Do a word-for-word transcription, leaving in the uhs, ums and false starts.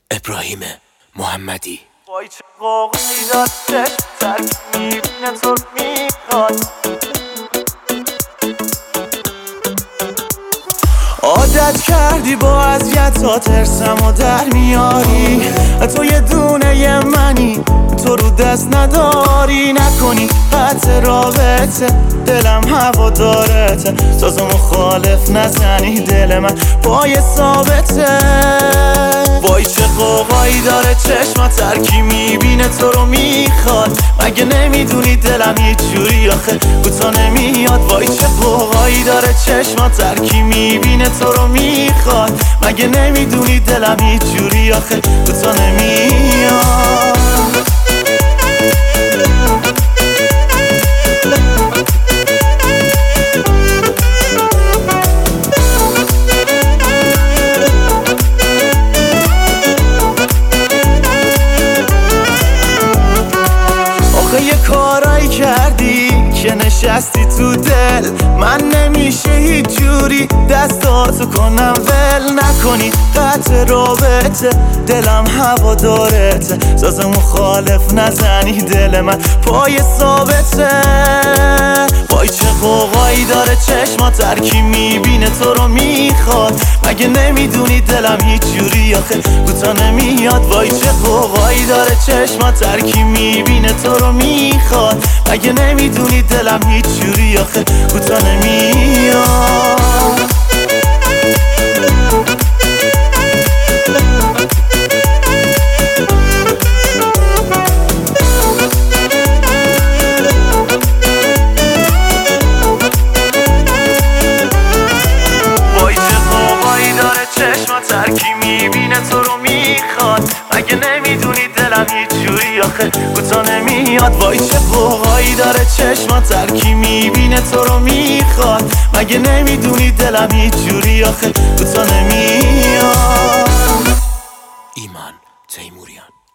ابراهیم محمدی. وای چه قوقی داد چشم ترک میبینه تو رو میخواد. عادت کردی با اذیتات ترسم و در میاری. تو یه دونه ی منی تو رو دست نداری. نکنی قطع رابطه دلم هوا دارته. تازه مخالف نزنی دل من پای ثابته. وای چه قوقایی داره چشمات ترکی میبینه تو رو میخواد. مگه نمیدونی دلم هیچ جوری آخه کوتا نمیاد. وای چه قوقایی داره چشمات ترکی میبینه تو رو میخواد. مگه نمیدونی دلم هیچ جوری آخه کوتا نمیاد. یه کارایی کردی که نشستی تو دل من. نمیشه هیچ جوری دستاتو کنم ول. نکنی قطع رابطه دلم هوا دارته. تازه مخالف نزنی دل من پای ثابته. وای چه قوقایی داره چشمات ترکی میبینه تو رو میخواد. مگه نمیدونی دلم هیچ جوری آخه کوتا نمیاد. وای چه قوقایی داره چشمات ترکی میبینه تو رو میخواد. مگه نمیدونی دلم هیچ جوری آخه کوتا نمیاد. ترکی میبینه تو رو میخواد. مگه نمیدونی دلم هیچ جوری آخه کوتا نمیاد. وای چه قوقایی داره چشمات ترکی میبینه تو رو میخواد. مگه نمیدونی دلم هیچ جوری آخه کوتا نمیاد. ایمان تیموریان.